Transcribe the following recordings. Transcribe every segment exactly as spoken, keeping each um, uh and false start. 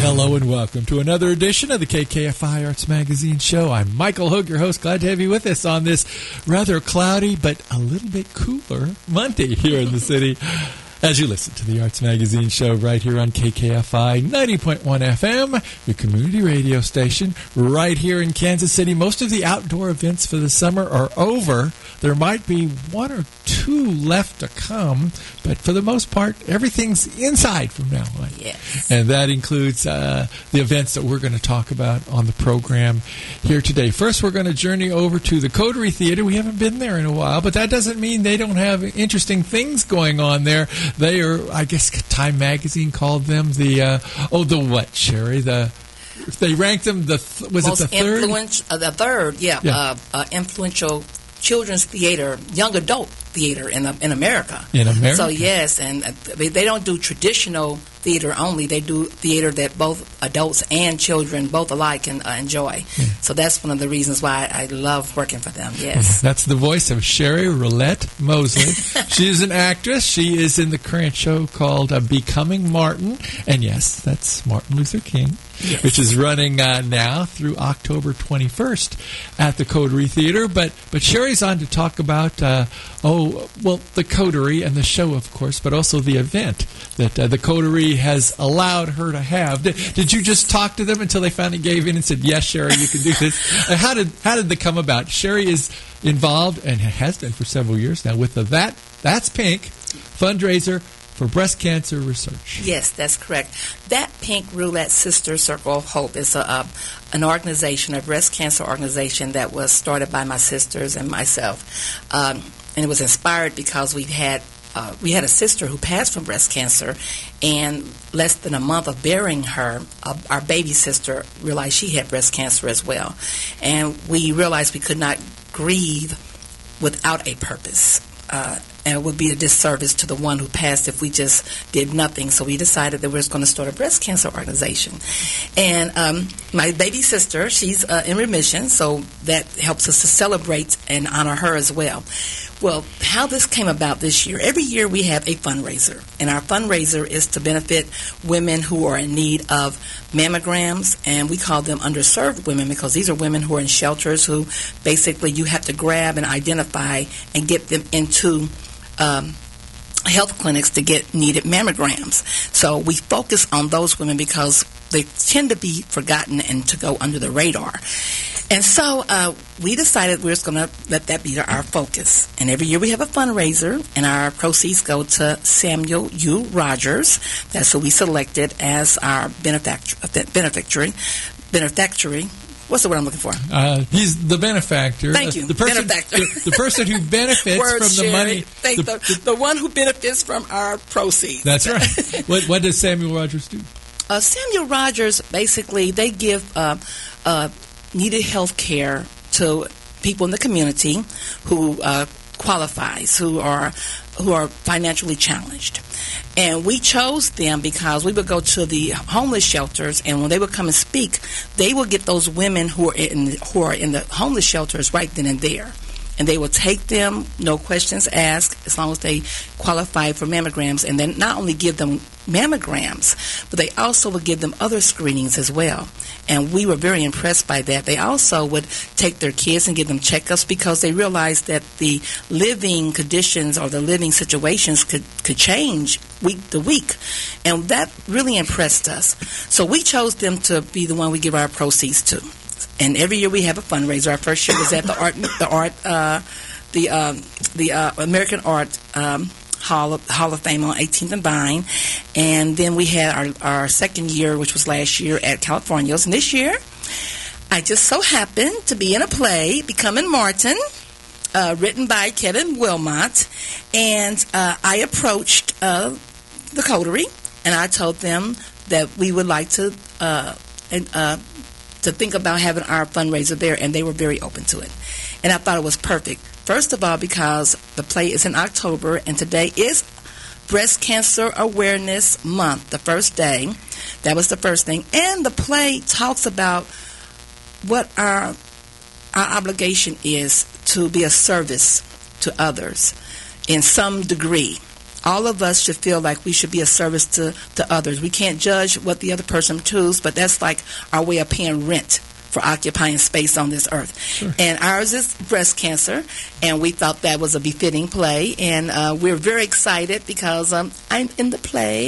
Hello and welcome to another edition of the K K F I Arts Magazine Show. I'm Michael Hogue, your host. Glad to have you with us on this rather cloudy but a little bit cooler Monday here in the city as you listen to the Arts Magazine Show right here on K K F I ninety point one F M, your community radio station right here in Kansas City. Most of the outdoor events for the summer are over. There might be one or two left to come, but for the most part, everything's inside from now on. Yes. And that includes uh, the events that we're going to talk about on the program here today. First, we're going to journey over to the Coterie Theater. We haven't been there in a while, but that doesn't mean they don't have interesting things going on there. They are, I guess, Time Magazine called them the, uh, oh, the what, Sherry? The They ranked them, the th- was Most it the third? Influence, uh, the third, yeah, Yeah. Uh, uh, influential children's theater, young adult theater in uh, in America. In America. So, yes, and uh, they they don't do traditional theater only. They do theater that both adults and children, both alike, can uh, enjoy. Yeah. So that's one of the reasons why I love working for them, yes. That's the voice of Sherry Roulette Mosley. She is an actress. She is in the current show called uh, Becoming Martin. And yes, that's Martin Luther King, Yes. which is running uh, now through October twenty-first at the Coterie Theater. But but Sherry's on to talk about, uh, oh, well, the Coterie and the show, of course, but also the event that uh, the Coterie has allowed her to have. Did, did you just talk to them until they finally gave in and said, yes, Sherry, you can do this? Uh, how did how did they come about? Sherry is involved and has been for several years now with the That That's Pink fundraiser for breast cancer research. Yes, that's correct. That Pink Roulette Sister Circle of Hope is a, uh, an organization, a breast cancer organization that was started by my sisters and myself. Um, and it was inspired because we had uh, we had a sister who passed from breast cancer, and less than a month of burying her, uh, our baby sister realized she had breast cancer as well. And we realized we could not grieve without a purpose. Uh, and it would be a disservice to the one who passed if we just did nothing. So we decided that we were going to start a breast cancer organization. And um, my baby sister, she's uh, in remission, so that helps us to celebrate and honor her as well. Well, how this came about this year, every year we have a fundraiser, and our fundraiser is to benefit women who are in need of mammograms, and we call them underserved women because these are women who are in shelters who basically you have to grab and identify and get them into um, health clinics to get needed mammograms. So we focus on those women because they tend to be forgotten and to go under the radar. And so uh, we decided we were just going to let that be our focus. And every year we have a fundraiser, and our proceeds go to Samuel U. Rogers. That's who we selected as our benefactor. Benefactory. Benefactory. What's the word I'm looking for? Uh, he's the benefactor. Thank you. The person, benefactor. the, the person who benefits Words, from the Sherry. money. Thank The, the, the, the one who benefits from our proceeds. that's right. What, what does Samuel Rogers do? Uh, Samuel Rogers, basically, they give uh, uh, needed health care to people in the community who uh, qualifies, who are who are financially challenged. And we chose them because we would go to the homeless shelters, and when they would come and speak, they would get those women who are in who are in the homeless shelters right then and there. And they will take them, no questions asked, as long as they qualify for mammograms. And then not only give them mammograms, but they also would give them other screenings as well. And we were very impressed by that. They also would take their kids and give them checkups because they realized that the living conditions or the living situations could, could change week to week. And that really impressed us. So we chose them to be the one we give our proceeds to. And every year we have a fundraiser. Our first year was at the art, the art, uh, the um, the uh, American Art um, Hall of, Hall of Fame on eighteenth and Vine, and then we had our our second year, which was last year at California's. And this year, I just so happened to be in a play, Becoming Martin, uh, written by Kevin Wilmot, and uh, I approached uh, the Coterie, and I told them that we would like to. Uh, and, uh, to think about having our fundraiser there, and they were very open to it. And I thought it was perfect. First of all, because the play is in October, and today is Breast Cancer Awareness Month, the first day. That was the first thing. And the play talks about what our our obligation is to be a service to others in some degree. all of us should feel like we should be a service to, to others. We can't judge what the other person chooses, but that's like our way of paying rent for occupying space on this earth. Sure. And ours is breast cancer, and we thought that was a befitting play, and uh, we're very excited because um, I'm in the play.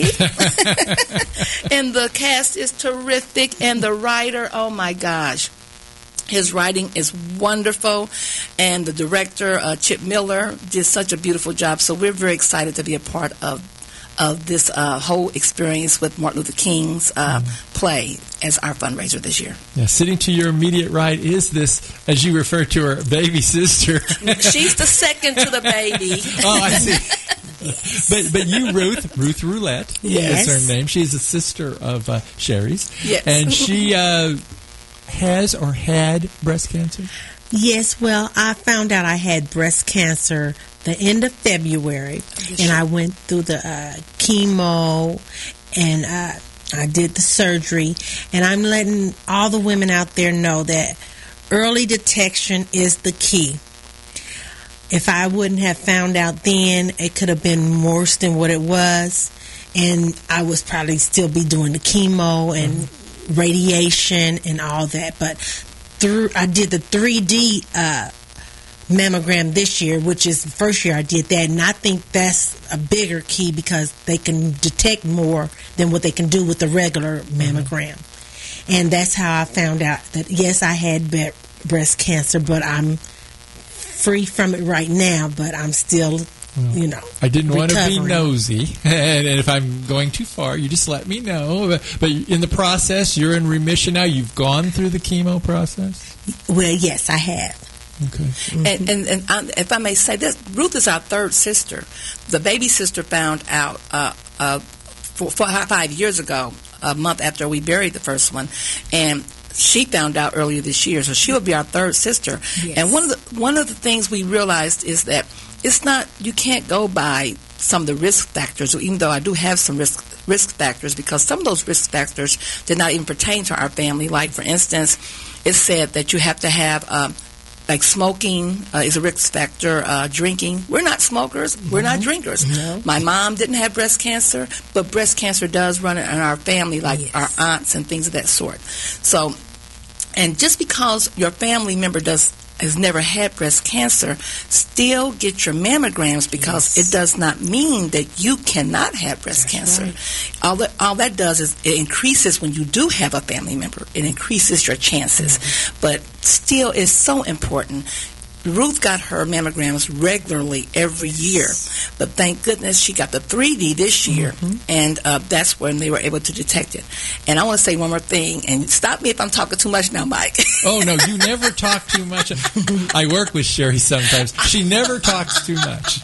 And the cast is terrific, and the writer, oh my gosh. His writing is wonderful, and the director, uh, Chip Miller, did such a beautiful job. So we're very excited to be a part of of this uh, whole experience with Martin Luther King's uh, mm. play as our fundraiser this year. Yeah, sitting to your immediate right is this, as you refer to her, baby sister. She's the second to the baby. Oh, I see. Yes. But but you, Ruth, Ruth Roulette yes. is her name. She's a sister of uh, Sherry's. Yes. And she uh, has or had breast cancer? Yes, well, I found out I had breast cancer the end of February, and I went through the uh, chemo, and uh, I did the surgery, and I'm letting all the women out there know that early detection is the key. If I wouldn't have found out then, it could have been worse than what it was, and I would probably still be doing the chemo and mm-hmm. radiation and all that, but through I did the three D uh mammogram this year, which is the first year I did that, and I think that's a bigger key because they can detect more than what they can do with the regular mammogram. Mm-hmm. And that's how I found out that yes, I had be- breast cancer, but I'm free from it right now, but I'm still well, you know, I didn't recovering. want to be nosy, and if I'm going too far, you just let me know. But, but in the process, you're in remission now. You've gone through the chemo process? Well, yes, I have. Okay. Mm-hmm. And, and, and um, if I may say this, Ruth is our third sister. The baby sister found out uh, uh, four, four, five years ago, a month after we buried the first one, and she found out earlier this year, so she will be our third sister. Yes. And one of the one of the things we realized is that it's not, you can't go by some of the risk factors, even though I do have some risk risk factors, because some of those risk factors did not even pertain to our family. Like, for instance, it said that you have to have um, like smoking uh, is a risk factor, uh, drinking. We're not smokers. Mm-hmm. We're not drinkers. No. My mom didn't have breast cancer, but breast cancer does run in our family, like yes. our aunts and things of that sort. So, and just because your family member does has never had breast cancer, still get your mammograms, because yes. it does not mean that you cannot have breast That's cancer. Right. All that all that does is it increases when you do have a family member. It increases your chances. Mm-hmm. But still, it's so important. Ruth got her mammograms regularly every year, but thank goodness she got the three D this year, mm-hmm. and uh, that's when they were able to detect it. And I want to say one more thing, and stop me if I'm talking too much now, Mike. Oh, no, you never talk too much. I work with Sherry sometimes. She never talks too much.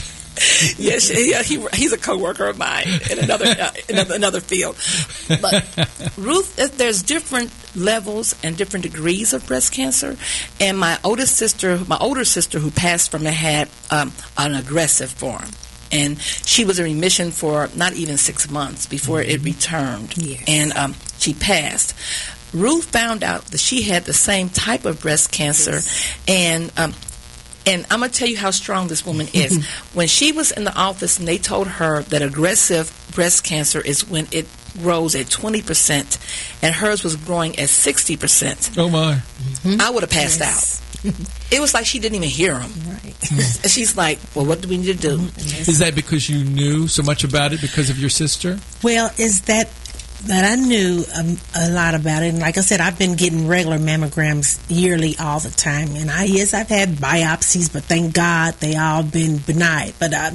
Yes, yeah, he, he's a coworker of mine in another uh, in another field. But Ruth, there's different levels and different degrees of breast cancer. And my oldest sister, my older sister, who passed from it, had um, an aggressive form, and she was in remission for not even six months before mm-hmm. it returned, yes. and um, she passed. Ruth found out that she had the same type of breast cancer, yes. and um, And I'm going to tell you how strong this woman is. When she was in the office and they told her that aggressive breast cancer is when it grows at twenty percent, and hers was growing at sixty percent. Oh, my. Mm-hmm. I would have passed yes. out. It was like she didn't even hear him. Right. And she's like, well, what do we need to do? Is that because you knew so much about it because of your sister? Well, is that... that I knew um, a lot about it, and like I said, I've been getting regular mammograms yearly all the time, and I yes, I've had biopsies, but thank God they all been benign. But uh,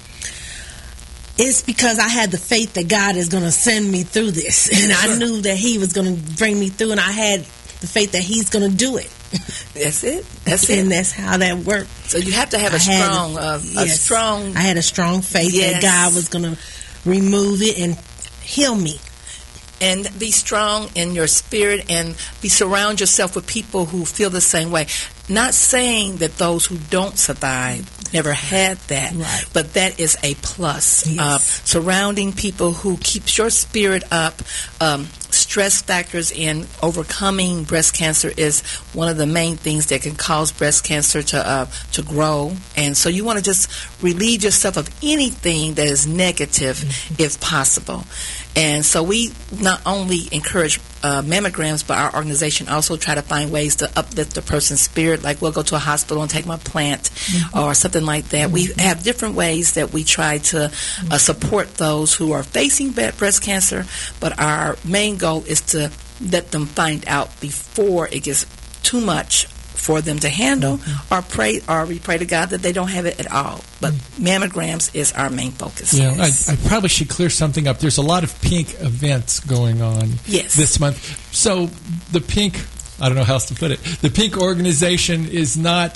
it's because I had the faith that God is going to send me through this, and I knew that He was going to bring me through, and I had the faith that He's going to do it. That's it. That's it. And that's how that worked. So you have to have a I strong, had, uh, yes, a strong. I had a strong faith yes. that God was going to remove it and heal me. And be strong in your spirit, and be surround yourself with people who feel the same way. Not saying that those who don't survive never had that. Right. But that is a plus. Yes. Uh, surrounding people who keeps your spirit up. Um, stress factors in overcoming breast cancer is one of the main things that can cause breast cancer to uh, to grow. And so you want to just relieve yourself of anything that is negative, mm-hmm. if possible. And so we not only encourage uh, mammograms, but our organization also try to find ways to uplift the person's spirit. Like we'll go to a hospital and take my plant, mm-hmm. or something like that. Mm-hmm. We have different ways that we try to uh, support those who are facing breast cancer, but our main goal is to let them find out before it gets too much for them to handle, mm-hmm. or pray, or we pray to God that they don't have it at all. But mm-hmm. mammograms is our main focus. Yeah, yes. I, I probably should clear something up. There's a lot of pink events going on yes. this month. So the pink, I don't know how else to put it, the pink organization is not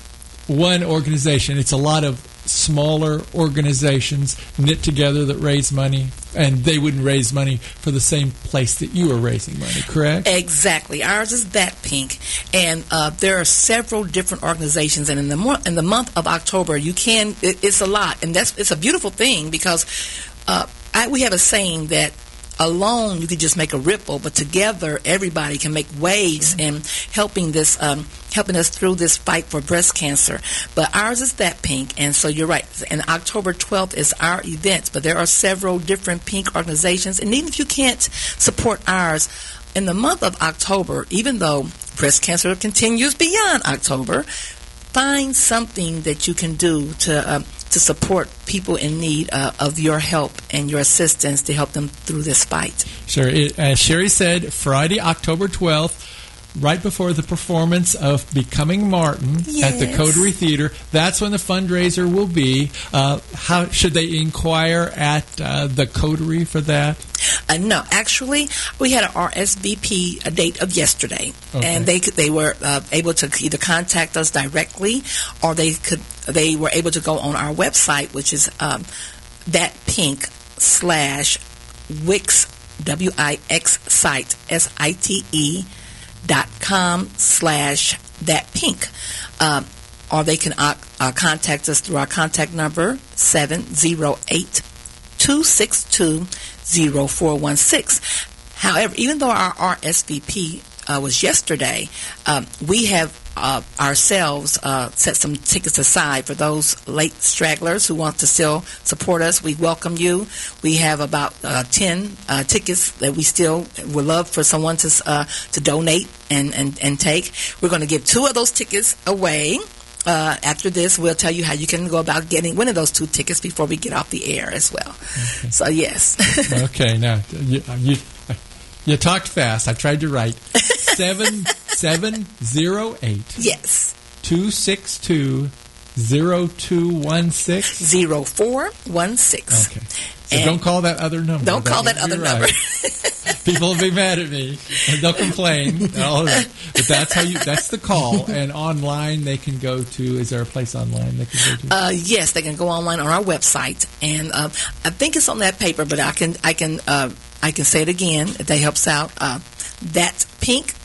one organization. It's a lot of smaller organizations knit together that raise money, and they wouldn't raise money for the same place that you are raising money, correct? Exactly. Ours is that pink, and uh, there are several different organizations, and in the mo- in the month of October, you can it, it's a lot, and that's it's a beautiful thing because uh, I, we have a saying that alone you could just make a ripple, but together everybody can make waves in helping this um, helping us through this fight for breast cancer. But ours is that pink, and so you're right. And October twelfth is our event, but there are several different pink organizations, and even if you can't support ours in the month of October, even though breast cancer continues beyond October, find something that you can do to uh, to support people in need uh, of your help and your assistance to help them through this fight. Sure. It, as Sherry said, Friday, October twelfth, right before the performance of Becoming Martin yes. at the Coterie Theater. That's when the fundraiser will be. Uh, how should they inquire at uh, the Coterie for that? Uh, no, actually, we had an R S V P a date of yesterday, okay. and they could, they were uh, able to either contact us directly, or they could they were able to go on our website, which is um, that pink slash Wix W I X site S I T E dot com slash that pink, um, or they can uh, uh, contact us through our contact number seven zero eight two six two zero four one six. However, even though our R S V P uh, was yesterday, um, we have uh, ourselves uh, set some tickets aside for those late stragglers who want to still support us. We welcome you. We have about uh, ten uh, tickets that we still would love for someone to uh, to donate and, and, and take. We're going to give two of those tickets away. Uh, after this, we'll tell you how you can go about getting one of those two tickets before we get off the air as well. Okay. So, yes. Okay, now, you, you you talked fast. I tried to write. seven seven zero eight Yes. two six two zero two one six zero four one six. Okay. So and don't call that other number. Don't call that, that other right. number. People will be mad at me, and they'll complain. All of that. But that's how you. That's the call. And online, they can go to. Is there a place online they can go to? Uh, yes, they can go online on our website, and uh, I think it's on that paper. But I can, I can, uh, I can say it again if that helps out. Uh, that's pink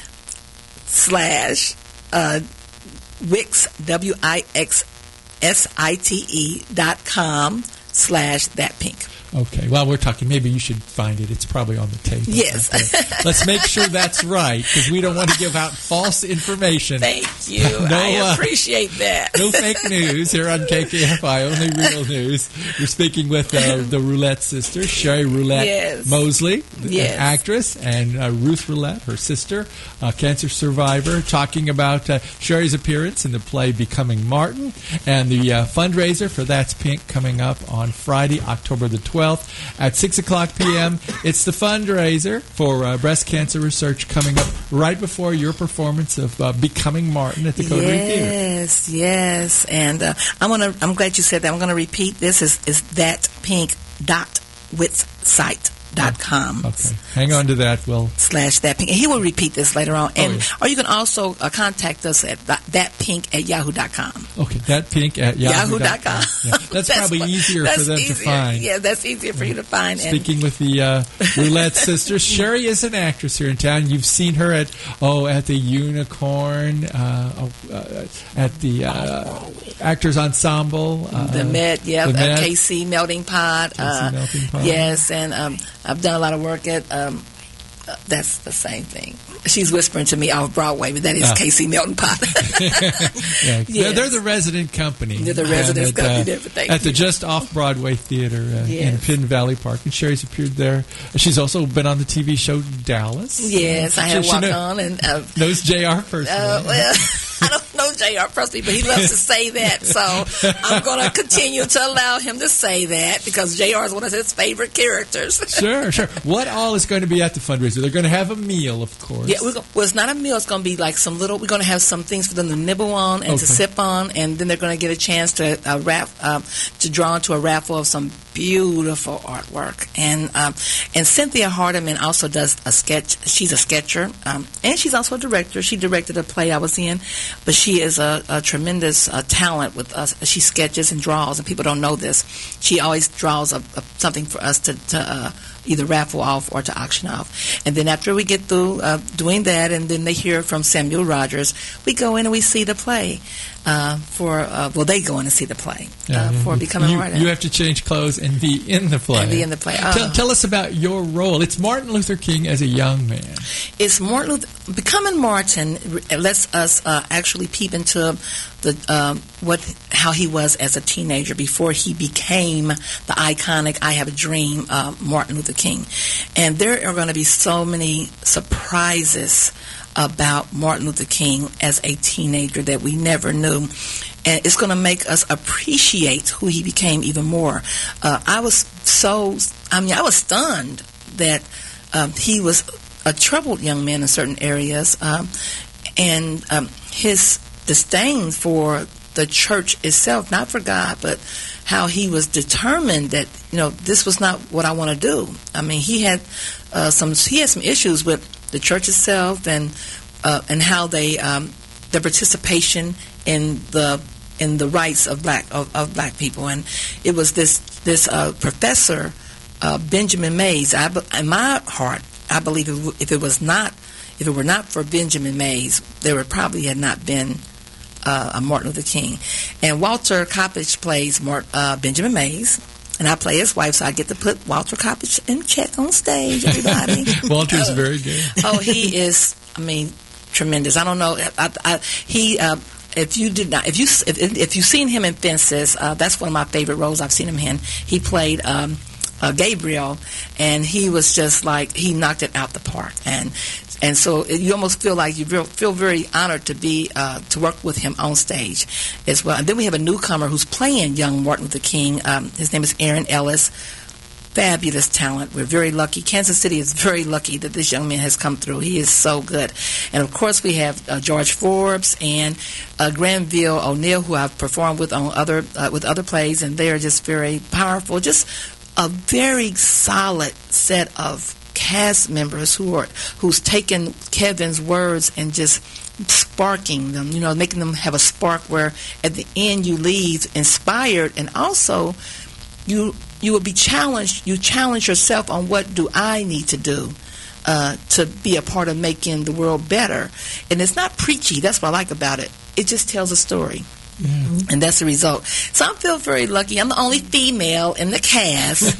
slash uh, Wix W I X S I T E dot com slash that pink. Okay. Well, we're talking. Maybe you should find it. It's probably on the tape. Yes. Let's make sure that's right, because we don't want to give out false information. Thank you. no, I appreciate uh, that. No fake news here on K K F I. Only real news. We're speaking with uh, the Roulette sisters, Sherry Roulette yes. Mosley, yes. an actress, and uh, Ruth Roulette, her sister, a cancer survivor, talking about uh, Sherry's appearance in the play Becoming Martin and the uh, fundraiser for That's Pink coming up on Friday, October the twelfth. At six o'clock p.m. It's the fundraiser for uh, breast cancer research coming up right before your performance of uh, Becoming Martin at the Coterie yes, Theater. Yes, yes. And uh, I'm gonna. I'm glad you said that. I'm going to repeat this. Is is that pink dot wits site dot com. Okay. Hang on to that. We'll slash that pink. And he will repeat this later on. And oh, yeah. or you can also uh, contact us at that, thatpink at yahoo dot com. Okay, thatpink at yahoo dot com. Yeah. That's, that's probably what, easier that's for them easier. to find. Yeah, that's easier for you to find. Speaking and with the uh, Roulette Sisters, Sherry is an actress here in town. You've seen her at oh at the Unicorn, uh, oh, uh, at the uh, Actors Ensemble, uh, the Met, yeah, the Met. Uh, K C Melting Pot. K C Uh, Melting Pot. Yes, and um, I've done a lot of work at. Um, uh, that's the same thing. She's whispering to me off Broadway, but that is uh. K C Melting Pot. yeah, yes. they're, they're the resident company. They're the resident at, company. Uh, Thank at you. the Just Off Broadway Theater uh, yes. in Pin Valley Park, and Sherry's appeared there. She's also been on the T V show Dallas. Yes, uh, I have she, walked she know, on and uh, knows J R personally. Uh, well, I don't know J R personally, but he loves to say that, so I'm going to continue to allow him to say that because J R is one of his favorite characters. Sure, sure. What all is going to be at the fundraiser? They're going to have a meal, of course. Yeah, we're go- well, it's not a meal. It's going to be like some little. We're going to have some things for them to nibble on and okay. to sip on, and then they're going to get a chance to uh, wrap, um, to draw into a raffle of some beautiful artwork. And um, and Cynthia Hardiman also does a sketch. She's a sketcher, um, and she's also a director. She directed a play I was in, but she is a, a tremendous uh, talent with us. She sketches and draws, and people don't know this. She always draws a, a, something for us to. to uh, either raffle off or to auction off. And then after we get through uh, doing that, and then they hear from Samuel Rogers, we go in and we see the play. Uh, for uh, well, they go in and see the play yeah, uh, yeah. for becoming you, Martin. You have to change clothes and be in the play. And be in the play. Uh, tell, tell us about your role. It's Martin Luther King as a young man. It's Martin Luther, becoming Martin lets us uh, actually peep into the um, what how he was as a teenager before he became the iconic "I Have a Dream" uh, Martin Luther King. And there are going to be so many surprises about Martin Luther King as a teenager that we never knew. And it's going to make us appreciate who he became even more. Uh, I was so, I mean, I was stunned that um, he was a troubled young man in certain areas. Um, and um, his disdain for the church itself, not for God, but how he was determined that, you know, this was not what I want to do. I mean, he had uh, some, he had some issues with the church itself, and uh, and how they um, their participation in the in the rights of black of, of black people. And it was this this uh, professor uh, Benjamin Mays. I, in my heart, I believe if, if it was not if it were not for Benjamin Mays, there would probably had not been uh, a Martin Luther King. And Walter Coppage plays Mart, uh, Benjamin Mays. And I play his wife, so I get to put Walter Coppage in check on stage, everybody. Walter's uh, very good. Oh, he is, I mean, tremendous. I don't know. I, I, he, uh, if you did not, if you if, if you've seen him in Fences, uh, that's one of my favorite roles I've seen him in. He played um, uh, Gabriel, and he was just like, he knocked it out the park. And And so it, you almost feel like you feel very honored to be uh, to work with him on stage as well. And then we have a newcomer who's playing young Martin Luther King. Um, his name is Aaron Ellis. Fabulous talent. We're very lucky. Kansas City is very lucky that this young man has come through. He is so good. And of course, we have uh, George Forbes and uh, Granville O'Neill, who I've performed with on other uh, with other plays, and they are just very powerful. Just a very solid set of cast members who are who's taken Kevin's words and just sparking them, you know, making them have a spark where at the end you leave inspired, and also you you will be challenged. You challenge yourself on what do I need to do uh, to be a part of making the world better. And it's not preachy. That's what I like about it. It just tells a story. Yeah. And that's the result. So I feel very lucky. I'm the only female in the cast.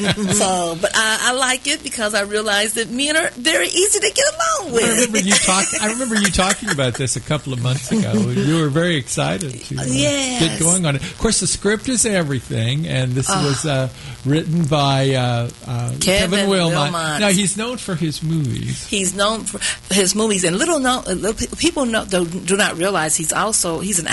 so, but I, I like it because I realize that men are very easy to get along with. I remember you talk. I remember you talking about this a couple of months ago. You were very excited to uh, yes. get going on it. Of course, the script is everything, and this uh, was uh, written by uh, uh, Kevin, Kevin Wilmot. Wilmot. Now he's known for his movies. He's known for his movies, and little known little people know, do, do not realize he's also he's an actor.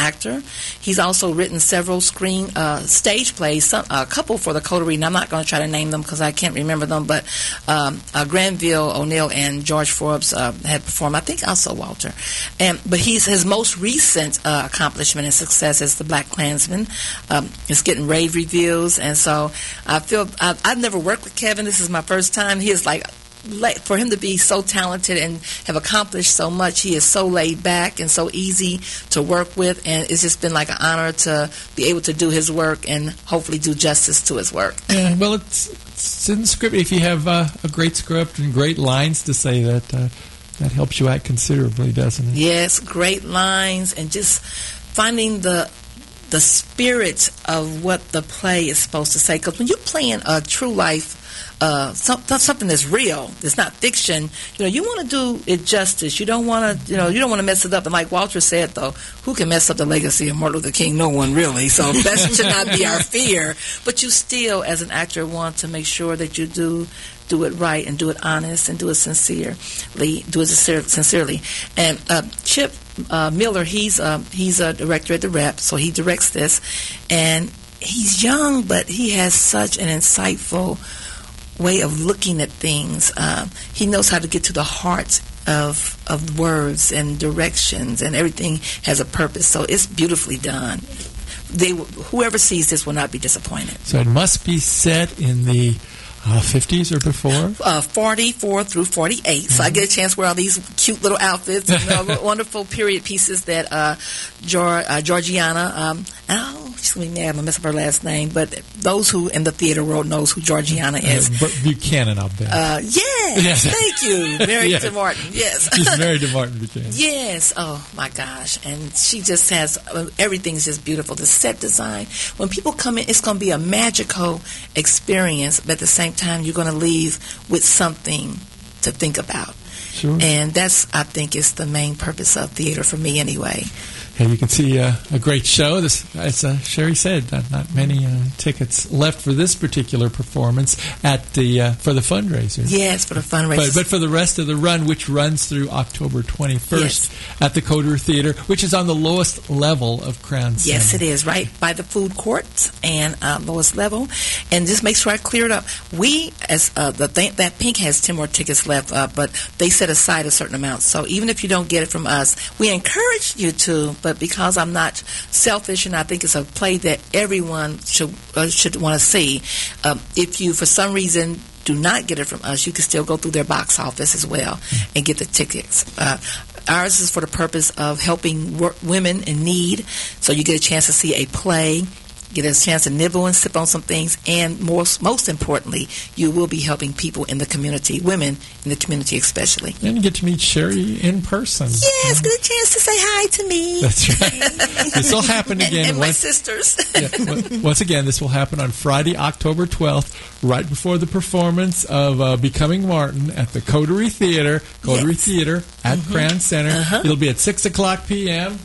He's also written several screen uh, stage plays, some, a couple for the Coterie, and I'm not going to try to name them because I can't remember them, but um, uh, Granville O'Neill and George Forbes uh, had performed, I think also Walter. And But he's his most recent uh, accomplishment and success is The Black Klansman. Um, it's getting rave reviews, and so I feel, I've, I've never worked with Kevin. This is my first time. He is like, for him to be so talented and have accomplished so much, he is so laid back and so easy to work with, and it's just been like an honor to be able to do his work and hopefully do justice to his work. Yeah, well, it's, it's in the script. If you have uh, a great script and great lines to say, that uh, that helps you out considerably, doesn't it? Yes, great lines and just finding the the spirit of what the play is supposed to say. Because when you're playing a true life, uh, some, something that's real, it's not fiction, you know, you want to do it justice. You don't want to, you know, you don't want to mess it up. And like Walter said, though, who can mess up the legacy of Martin Luther King? No one, really. So that should not be our fear. But you still, as an actor, want to make sure that you do do it right and do it honest and do it sincerely, do it sincere, sincerely. And uh, Chip uh, Miller, he's uh, he's a director at the Rep, so he directs this, and he's young, but he has such an insightful way of looking at things. Uh, he knows how to get to the heart of of words and directions, and everything has a purpose. So it's beautifully done. They, whoever sees this will not be disappointed. So it must be set in the Uh, fifties or before? Uh, forty-four through forty-eight. Mm-hmm. So I get a chance to wear all these cute little outfits and uh, wonderful period pieces that uh, Geor- uh, Georgiana, um, oh, she's going to be mad I'm going to mess up her last name, but those who in the theater world knows who Georgiana is. Uh, Buchanan, I'll bet. Uh, yes, yes, thank you. Married yes. to Martin, yes. She's married to Martin Buchanan. Yes, oh my gosh. And she just has, uh, everything's just beautiful. The set design, when people come in, it's going to be a magical experience, but at the same time, you're going to leave with something to think about. Sure. And that's, I think, is the main purpose of theater for me anyway. And you can see uh, a great show. This, as uh, Sherry said, not, not many uh, tickets left for this particular performance at the uh, for the fundraiser. Yes, for the fundraiser. But, but for the rest of the run, which runs through October twenty-first yes. at the Coterie Theater, which is on the lowest level of Crown Center. Yes, it is, right by the food court and uh, lowest level. And just make sure I clear it up. We, as uh, the th- that Pink has ten more tickets left, uh, but they set aside a certain amount. So even if you don't get it from us, we encourage you to. But because I'm not selfish, and I think it's a play that everyone should uh, should want to see, um, if you for some reason do not get it from us, you can still go through their box office as well and get the tickets. Uh, ours is for the purpose of helping work, women in need, so you get a chance to see a play, get a chance to nibble and sip on some things, and most, most importantly, you will be helping people in the community, women in the community especially. And you get to meet Sherry in person. Yes, get a chance to say hi to me. That's right. This will happen again. And, and my once, sisters. yeah, once again, this will happen on Friday, October twelfth, right before the performance of uh, Becoming Martin at the Coterie Theater, Coterie yes. Theater at mm-hmm. Crown Center. Uh-huh. It'll be at six o'clock p.m.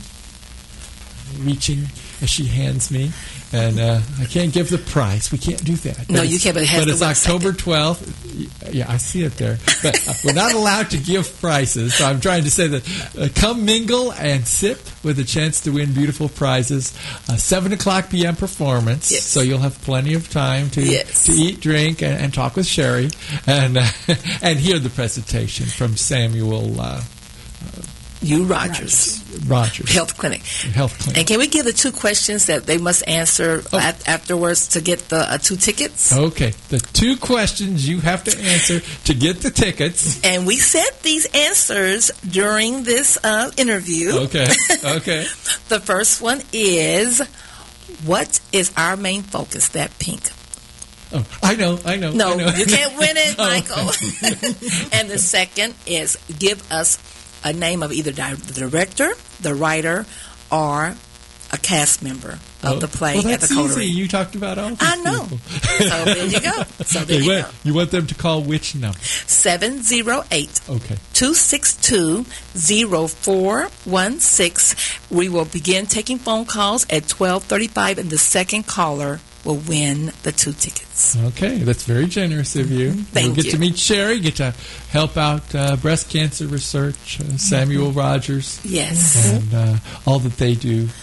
Reaching as she hands me. And uh, I can't give the price. We can't do that. No, you can't. But it has But to it's October twelfth. Yeah, I see it there. But we're not allowed to give prices. So I'm trying to say that uh, come mingle and sip with a chance to win beautiful prizes. Uh, seven o'clock p.m. performance. Yes. So you'll have plenty of time to yes. to eat, drink, and, and talk with Sherry, and uh, and hear the presentation from Samuel. Uh, uh, U. Rogers. Rogers. Health Clinic. Health Clinic. And can we give the two questions that they must answer oh. at, afterwards to get the uh, two tickets? Okay. The two questions you have to answer to get the tickets. And we said these answers during this uh, interview. Okay. Okay. The first one is, what is our main focus, that Pink? Oh, I know, I know. No, I know. you can't win it, Oh. Michael. And the second is, give us a name of either di- the director, the writer, or a cast member of oh. the play well, at the that's Coterie. easy. You talked about all these I know. people. So there you go. So there Okay, you wait. go. You want them to call which number? seven zero eight, Okay. two six two, zero four one six. We will begin taking phone calls at twelve thirty-five, and the second caller will win the two tickets. Okay, that's very generous of you. Thank You'll get you. to meet Sherry, get to help out uh, breast cancer research, uh, Samuel Rogers, Yes. and uh, all that they do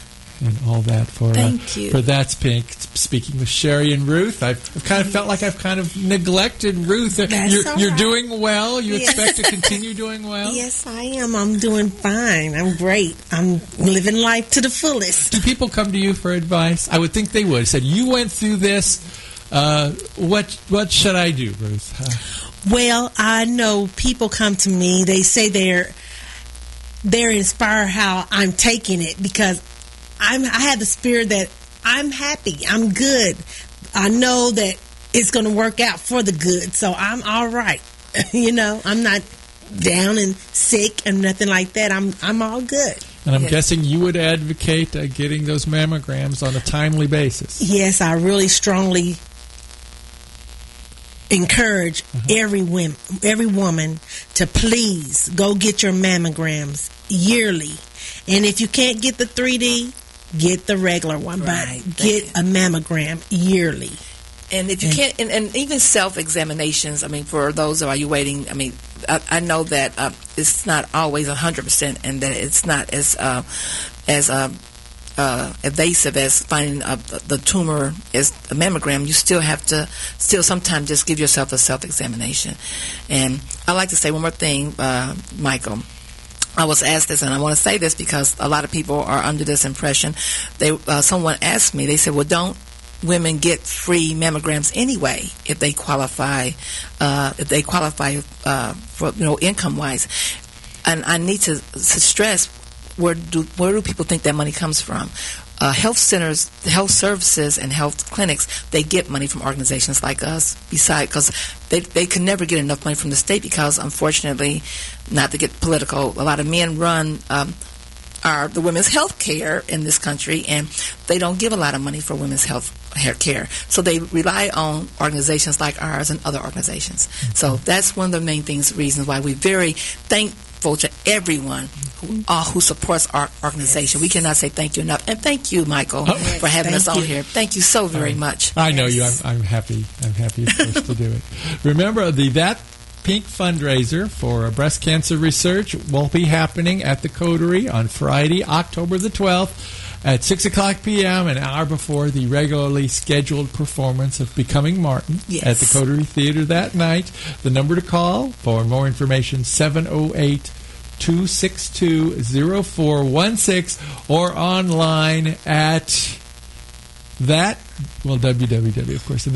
and all that for Thank uh, you. for That's Pink. Speaking with Sherry and Ruth, I've, I've kind of felt like I've kind of neglected Ruth. That's you're all you're right. doing well. You Yes. expect to continue doing well? Yes, I am. I'm doing fine. I'm great. I'm living life to the fullest. Do people come to you for advice? I would think they would. Said, you went through this. Uh, what what should I do, Ruth? Uh, Well, I know people come to me. They say they're they're inspired how I'm taking it because I'm I have the spirit that I'm happy. I'm good. I know that it's going to work out for the good. So I'm all right. You know, I'm not down and sick and nothing like that. I'm I'm all good. and I'm Yes. guessing you would advocate uh, getting those mammograms on a timely basis. Yes, I really strongly encourage every woman, every woman to please go get your mammograms yearly. And if you can't get the three D, get the regular one, Right. but get a mammogram yearly. And if you can't, and, and even self-examinations, I mean, for those of you waiting, I mean, I, I know that uh, it's not always one hundred percent and that it's not as uh, as uh, uh, evasive as finding uh, the tumor as a mammogram. You still have to still sometimes just give yourself a self-examination. And I like to say one more thing, uh, Michael. I was asked this, and I want to say this because a lot of people are under this impression. They, uh, someone asked me, they said, well, don't women get free mammograms anyway if they qualify, uh, if they qualify uh, for, you know, income-wise? And I need to, to stress, where do where do people think that money comes from? Uh, health centers, health services, and health clinics, they get money from organizations like us. Besides, because they they can never get enough money from the state because, unfortunately, not to get political, a lot of men run um, our the women's health care in this country, and they don't give a lot of money for women's health care. So they rely on organizations like ours and other organizations. So that's one of the main things, reasons why we're very thankful to everyone who, uh, who supports our organization. We cannot say thank you enough. And thank you, Michael, Oh. for having Thank us on you. here. Thank you so very much. I know you. I'm, I'm happy. I'm happy, of course, to do it. Remember, the That Pink fundraiser for breast cancer research will be happening at the Coterie on Friday, October the twelfth at six o'clock p.m., an hour before the regularly scheduled performance of Becoming Martin Yes. at the Coterie Theater that night. The number to call for more information, seven oh eight, two six two, oh four one six, or online at that, well, www, of course,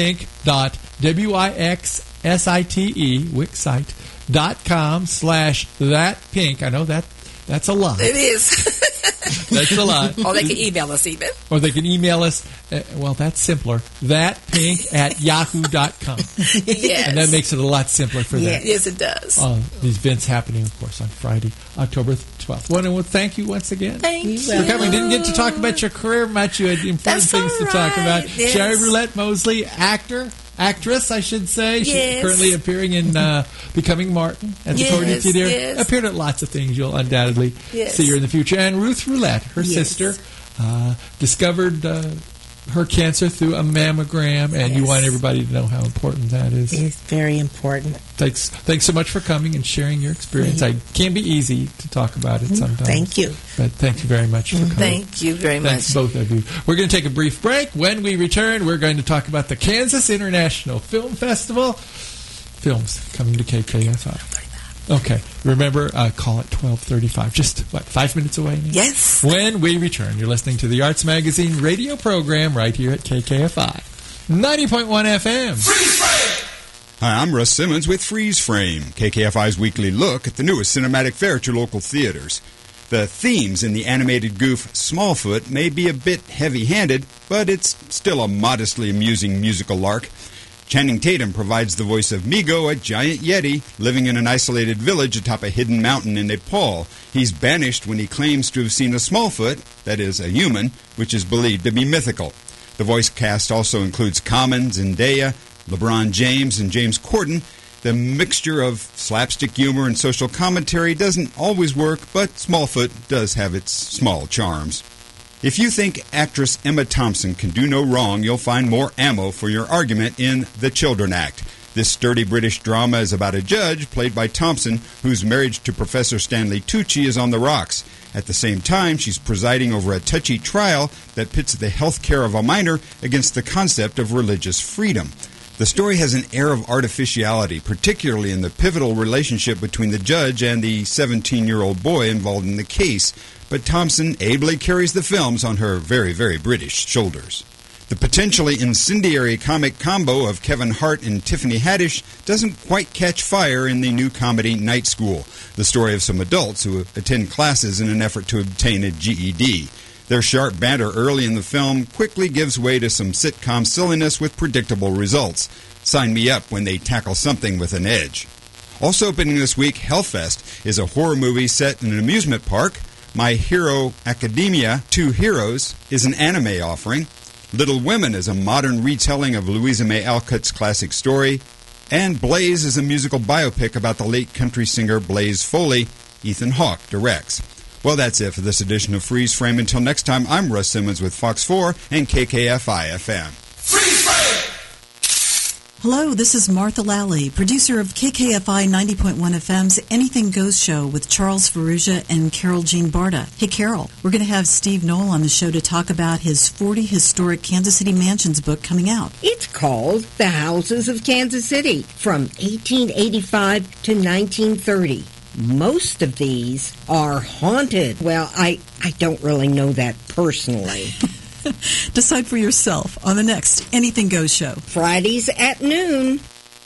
thatpink.wixsite, wixsite, dot com slash thatpink. I know that that's a lot. It is. That's a lot. Or they can email us even. Or they can email us, uh, well, that's simpler, thatpink at yahoo dot com. Yes. And that makes it a lot simpler for them. Yes, it does. Uh, these events happening, of course, on Friday, October twelfth. Well, and well, thank you once again Thank you. for coming. Didn't get to talk about your career much. You had important That's things all to talk right. about. Yes. Sherry Roulette Mosley, actor, actress, I should say. She's Yes. currently appearing in uh, Becoming Martin at the Yes, Coterie Theater. yes. Appeared at lots of things. You'll undoubtedly Yes. see her in the future. And Ruth Roulette, her Yes. sister, uh, discovered uh, her cancer through a mammogram, and you Yes. want everybody to know how important that is. It's very important. Thanks, thanks so much for coming and sharing your experience. I can't be easy to talk about it sometimes. Thank you. But thank you very much for coming. Thank you very Thanks, much. both of you. We're going to take a brief break. When we return, we're going to talk about the Kansas International Film Festival. Films coming to K K F I. Okay. Remember, uh, call it twelve thirty-five. Just, what, five minutes away now? Yes. When we return, you're listening to the Arts Magazine radio program right here at K K F I. ninety point one F M. Hi, I'm Russ Simmons with Freeze Frame, K K F I's weekly look at the newest cinematic fare to local theaters. The themes in the animated goof Smallfoot may be a bit heavy-handed, but it's still a modestly amusing musical lark. Channing Tatum provides the voice of Migo, a giant yeti living in an isolated village atop a hidden mountain in Nepal. He's banished when he claims to have seen a Smallfoot, that is, a human, which is believed to be mythical. The voice cast also includes Common, Zendaya, LeBron James, and James Corden. The mixture of slapstick humor and social commentary doesn't always work, but Smallfoot does have its small charms. If you think actress Emma Thompson can do no wrong, you'll find more ammo for your argument in The Children Act. This sturdy British drama is about a judge, played by Thompson, whose marriage to Professor Stanley Tucci is on the rocks. At the same time, she's presiding over a touchy trial that pits the health care of a minor against the concept of religious freedom. The story has an air of artificiality, particularly in the pivotal relationship between the judge and the seventeen-year-old boy involved in the case, but Thompson ably carries the films on her very, very British shoulders. The potentially incendiary comic combo of Kevin Hart and Tiffany Haddish doesn't quite catch fire in the new comedy Night School, the story of some adults who attend classes in an effort to obtain a G E D. Their sharp banter early in the film quickly gives way to some sitcom silliness with predictable results. Sign me up when they tackle something with an edge. Also opening this week, Hellfest is a horror movie set in an amusement park. My Hero Academia, Two Heroes, is an anime offering. Little Women is a modern retelling of Louisa May Alcott's classic story. And Blaze is a musical biopic about the late country singer Blaze Foley. Ethan Hawke directs. Well, that's it for this edition of Freeze Frame. Until next time, I'm Russ Simmons with Fox four and K K F I F M. Freeze Frame! Hello, this is Martha Lally, producer of K K F I ninety point one F M's Anything Goes show with Charles Ferrugia and Carol Jean Barta. Hey, Carol, we're going to have Steve Knoll on the show to talk about his forty Historic Kansas City Mansions book coming out. It's called The Houses of Kansas City, from eighteen eighty-five to nineteen thirty. Most of these are haunted. Well, I, I don't really know that personally. Decide for yourself on the next Anything Goes show. Fridays at noon.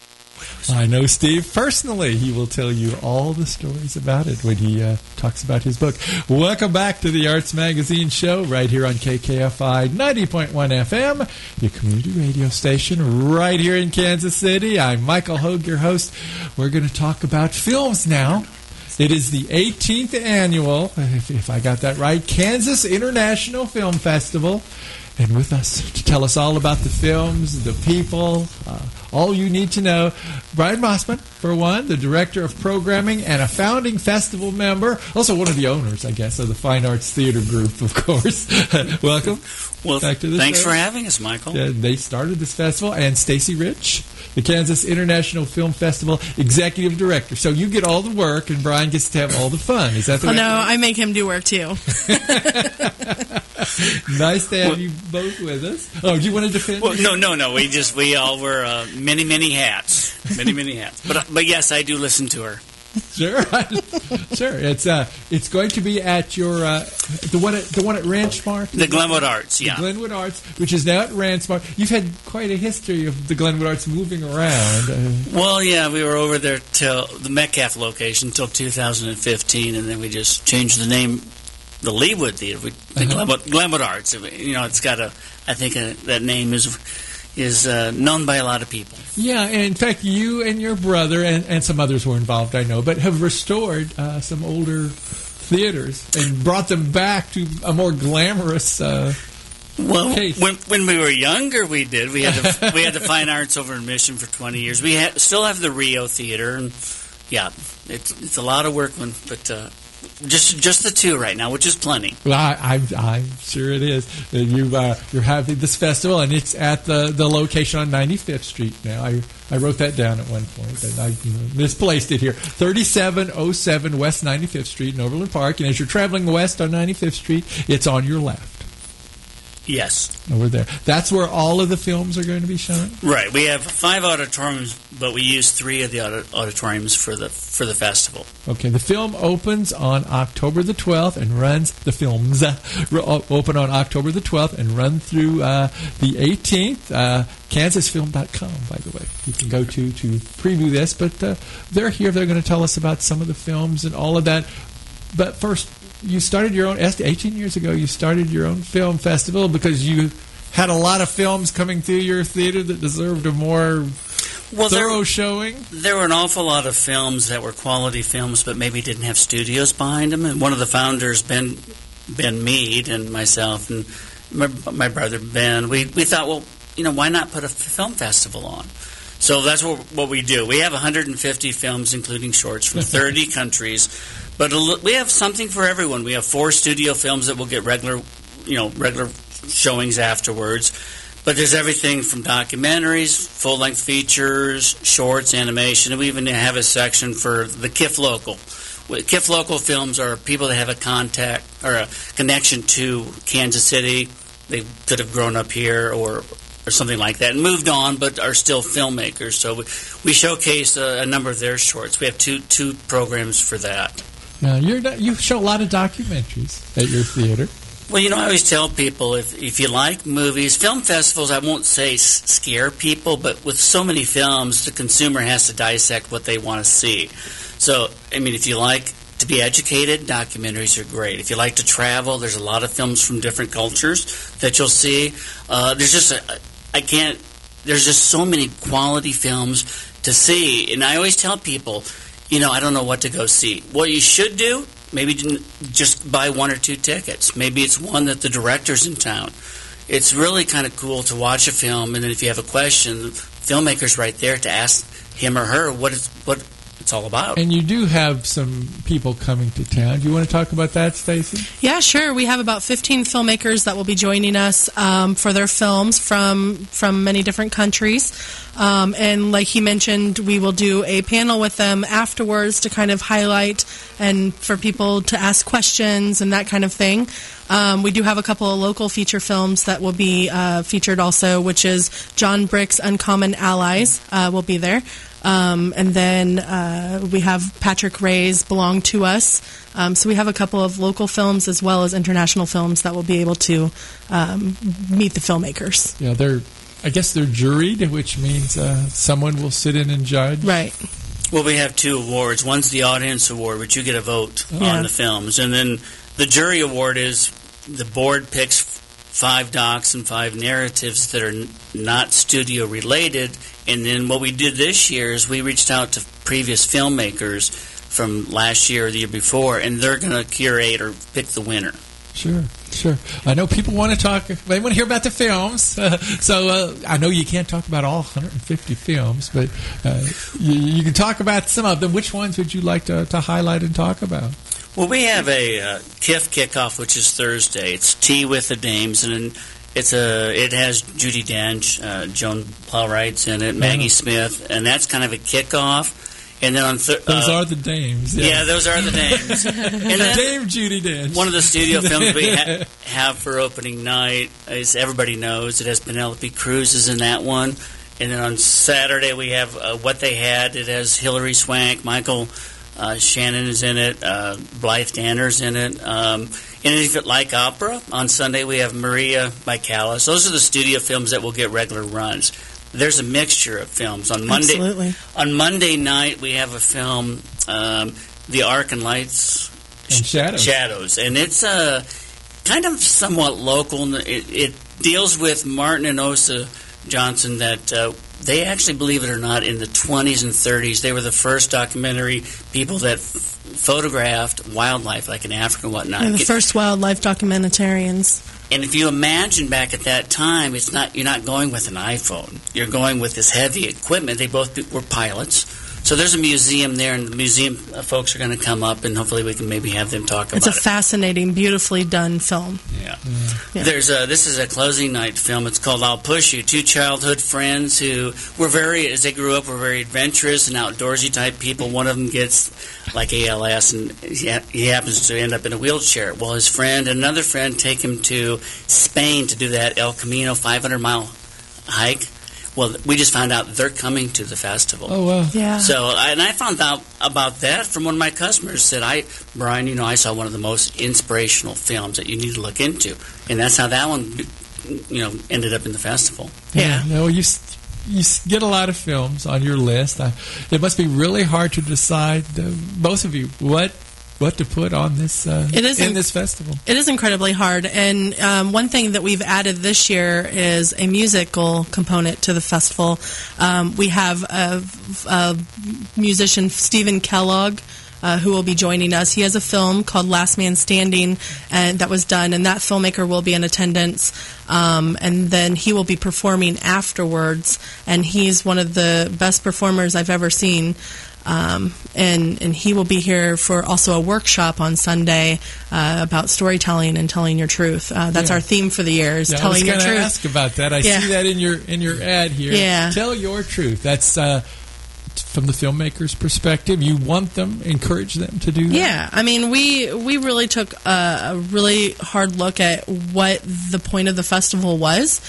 I know Steve personally. He will tell you all the stories about it when he uh, talks about his book. Welcome back to the Arts Magazine show right here on K K F I ninety point one F M, your community radio station right here in Kansas City. I'm Michael Hogue, your host. We're going to talk about films now. It is the eighteenth annual, if, if I got that right, Kansas International Film Festival. And with us to tell us all about the films, the people, uh, all you need to know, Brian Mossman, for one, the Director of Programming and a founding festival member, also one of the owners, I guess, of the Fine Arts Theater Group, of course. Welcome. Well, back to the thanks show. for having us, Michael. Uh, they started this festival, and Stacy Rich, the Kansas International Film Festival Executive Director. So you get all the work, and Brian gets to have all the fun. Is that the oh, way? No, I make him do work, too. Nice to have you both with us. Oh, do you want to defend? Well, no, no, no. We just we all wear uh, many, many hats, many, many hats. But but yes, I do listen to her. Sure, sure. It's uh, it's going to be at your uh, the one at the one at Ranchmark. The Glenwood Arts, yeah. The Glenwood Arts, which is now at Ranchmark. You've had quite a history of the Glenwood Arts moving around. Uh, well, yeah, we were over there till the Metcalf location until two thousand fifteen, and then we just changed the name. The Leawood Theater, the uh-huh. Glenwood, Glenwood Arts. You know, it's got a. I think a, that name is is uh, known by a lot of people. Yeah, and in fact, you and your brother and, and some others were involved, I know, but have restored uh, some older theaters and brought them back to a more glamorous. Uh, well, case. when when we were younger, we did. We had the, we had the Fine Arts over in Mission for twenty years. We ha- still have the Rio Theater, and yeah, it's it's a lot of work, when, but. Uh, Just just the two right now, which is plenty. Well, I, I'm, I'm sure it is. You, uh, you're having this festival, and it's at the, the location on ninety-fifth Street now. I, I wrote that down at one point, and I you know, misplaced it here. thirty-seven oh seven West ninety-fifth Street in Overland Park, and as you're traveling west on ninety-fifth Street, it's on your left. Yes. Over there. That's where all of the films are going to be shown? Right. We have five auditoriums, but we use three of the auditoriums for the for the festival. Okay. The film opens on October the twelfth and runs, the films uh, open on October the twelfth and run through uh, the eighteenth. Uh, kansas film dot com, by the way. You can go to to preview this, but uh, they're here. They're going to tell us about some of the films and all of that. But first, you started your own, eighteen years ago, you started your own film festival because you had a lot of films coming through your theater that deserved a more well, thorough there, showing. There were an awful lot of films that were quality films but maybe didn't have studios behind them. And one of the founders, Ben Ben Mead, and myself and my, my brother Ben, we, we thought, well, you know, why not put a film festival on? So that's what, what we do. We have one hundred fifty films, including shorts, from thirty countries. But we have something for everyone. We have four studio films that will get regular, you know, regular showings afterwards. But there's everything from documentaries, full-length features, shorts, animation, and we even have a section for the K I F Local, K I F local films are people that have a contact or a connection to Kansas City. They could have grown up here or or something like that and moved on, but are still filmmakers. So we, we showcase a, a number of their shorts. We have two two programs for that. Now, you're not, you show a lot of documentaries at your theater. Well, you know, I always tell people, if if you like movies, film festivals, I won't say s- scare people, but with so many films, the consumer has to dissect what they want to see. So, I mean, if you like to be educated, documentaries are great. If you like to travel, there's a lot of films from different cultures that you'll see. Uh, there's just, a, I can't, there's just so many quality films to see. And I always tell people, you know, I don't know what to go see. What you should do, maybe just buy one or two tickets. Maybe it's one that the director's in town. It's really kind of cool to watch a film, and then if you have a question, the filmmaker's right there to ask him or her what it's, what it's all about. And you do have some people coming to town. Do you want to talk about that, Stacy? Yeah, sure. We have about fifteen filmmakers that will be joining us um, for their films from from many different countries. Um, and like he mentioned, we will do a panel with them afterwards to kind of highlight and for people to ask questions and that kind of thing. Um, we do have a couple of local feature films that will be uh, featured also, which is John Brick's Uncommon Allies uh, will be there. Um, and then uh, we have Patrick Ray's Belong to Us. Um, so we have a couple of local films as well as international films that will be able to um, meet the filmmakers. Yeah, they're, I guess they're juried, which means uh, someone will sit in and judge. Right. Well, we have two awards. One's the audience award, which you get a vote Yeah. on the films. And then the jury award is the board picks five docs and five narratives that are n- not studio related. And then what we did this year is we reached out to previous filmmakers from last year or the year before, and they're going to curate or pick the winner. Sure, sure. I know people want to talk, they want to hear about the films. Uh, so uh, I know you can't talk about all one hundred fifty films, but uh, you, you can talk about some of them. Which ones would you like to, to highlight and talk about? Well, we have a uh, K I F kickoff, which is Thursday. It's Tea with the Dames, and it's a it has Judi Dench, uh, Joan Plowright's in it, Maggie Uh-huh. Smith, and that's kind of a kickoff. And then on th- Those uh, are the dames. Yeah, yeah, those are the names. And then Dame Judi Dench. one of the studio films we ha- have for opening night is everybody knows it has Penelope Cruz is in that one. And then on Saturday we have uh, What They Had. It has Hilary Swank, Michael uh, Shannon is in it, uh, Blythe Danner's in it. Um, and if you like opera, on Sunday we have Maria by Callas. Those are the studio films that will get regular runs. There's a mixture of films. On Monday, Absolutely. on Monday night, we have a film, um, The Arc and Lights And Shadows. Shadows, and it's uh, kind of somewhat local. And It, it deals with Martin and Osa Johnson. That uh, they actually, believe it or not, in the twenties and thirties, they were the first documentary people that f- photographed wildlife, like in Africa and whatnot. They're the Get- first wildlife documentarians. and if you imagine back at that time, it's not you're not going with an iPhone. You're going with this heavy equipment. They both be- were pilots. So there's a museum there, and the museum uh, folks are going to come up, and hopefully we can maybe have them talk It's about a it. fascinating, beautifully done film. Yeah. Yeah. There's a, this is a closing night film. It's called I'll Push You. Two childhood friends who were very, as they grew up, were very adventurous and outdoorsy type people. One of them gets like A L S, and he, ha- he happens to end up in a wheelchair. Well, his friend and another friend take him to Spain to do that El Camino five hundred mile hike. Well, we just found out they're coming to the festival. Oh, wow. Yeah. So, and I found out about that from one of my customers. Said, "I, Brian, you know, I saw one of the most inspirational films that you need to look into," and that's how that one, you know, ended up in the festival. Yeah. No, you s- you s- get a lot of films on your list. I, it must be really hard to decide, uh, both of you, what what to put on this uh, It is in in- this festival. It is incredibly hard, and um, one thing that we've added this year is a musical component to the festival. Um, we have a, a musician, Stephen Kellogg, uh, who will be joining us. He has a film called Last Man Standing, and that was done, and that filmmaker will be in attendance. Um, and then he will be performing afterwards, and he's one of the best performers I've ever seen. Um, and, and he will be here for also a workshop on Sunday uh, about storytelling and telling your truth. Uh, that's Yeah. our theme for the year, is Yeah, I telling was your going to truth. ask about that. I Yeah. see that in your in your ad here. Yeah. Tell your truth. That's uh, best from the filmmaker's perspective. You want them, encourage them to do that. Yeah, I mean, we we really took a, a really hard look at what the point of the festival was,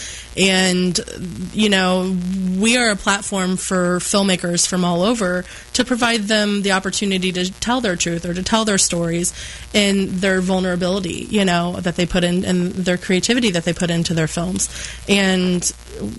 and you know, we are a platform for filmmakers from all over to provide them the opportunity to tell their truth or to tell their stories and their vulnerability, you know, that they put in, and their creativity that they put into their films. And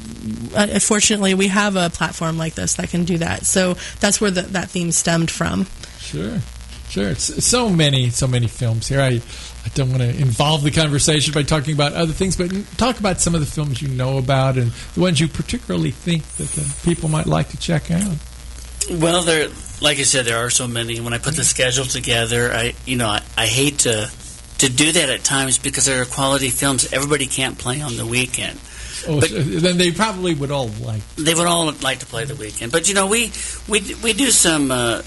uh, fortunately, we have a platform like this that can do that. So that's where the, that theme stemmed from. Sure, sure. It's so many, so many films here. I, I don't want to involve the conversation by talking about other things, but talk about some of the films you know about and the ones you particularly think that the people might like to check out. Well, there, like I said, there are so many. When I put the schedule together, I, you know, I, I hate to to do that at times because there are quality films everybody can't play on the weekend. Oh, but so then they probably would all like. They would all like to play the weekend, but you know, we we we do some. Uh,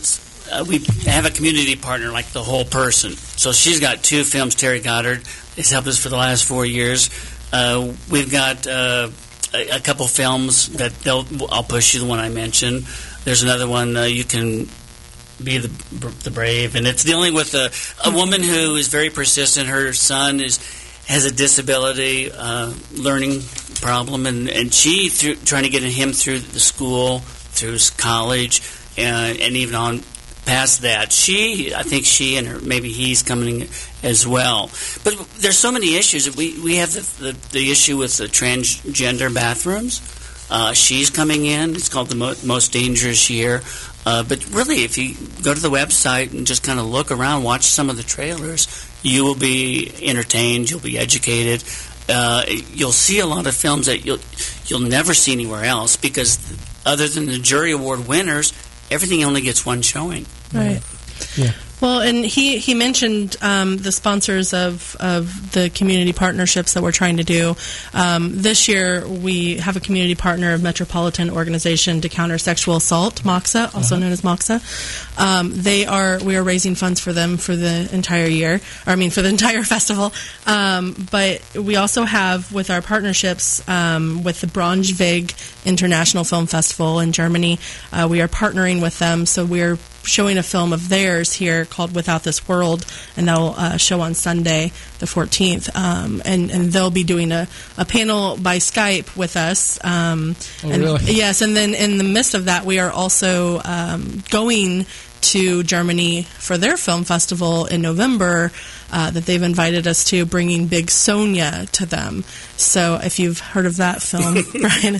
uh, we have a community partner like The Whole Person, so she's got two films. Terry Goddard has helped us for the last four years. Uh, we've got uh, a, a couple films that they'll. I'll push you the one I mentioned. There's another one, uh, You Can Be the the Brave, and it's dealing with a, a woman who is very persistent. Her son is has a disability, uh, learning problem, and, and she, through, trying to get him through the school, through college, and, and even on past that. She, I think she and her, maybe he's coming as well. But there's so many issues. We, we have the, the, the issue with the transgender bathrooms. Uh, she's coming in. It's called The Mo- Most Dangerous Year. Uh, but really, if you go to the website and just kind of look around, watch some of the trailers, you will be entertained. You'll be educated. Uh, you'll see a lot of films that you'll you'll never see anywhere else because, other than the jury award winners, everything only gets one showing. Right. Yeah. Well, and he, he mentioned um, the sponsors of, of the community partnerships that we're trying to do. Um, this year, we have a community partner of Metropolitan Organization to Counter Sexual Assault, MOXA, also uh-huh. known as MOXA. Um, they are we are raising funds for them for the entire year, or I mean for the entire festival. Um, but we also have with our partnerships um, with the Braunschweig International Film Festival in Germany. Uh, we are partnering with them, so we're showing a film of theirs here called Without This World, and that'll uh, show on Sunday the fourteenth, um, and, and they'll be doing a, a panel by Skype with us. Um, oh, and, really? Yes, and then in the midst of that, we are also um, going to Germany for their film festival in November uh, that they've invited us to, bringing Big Sonia to them. So if you've heard of that film, Brian.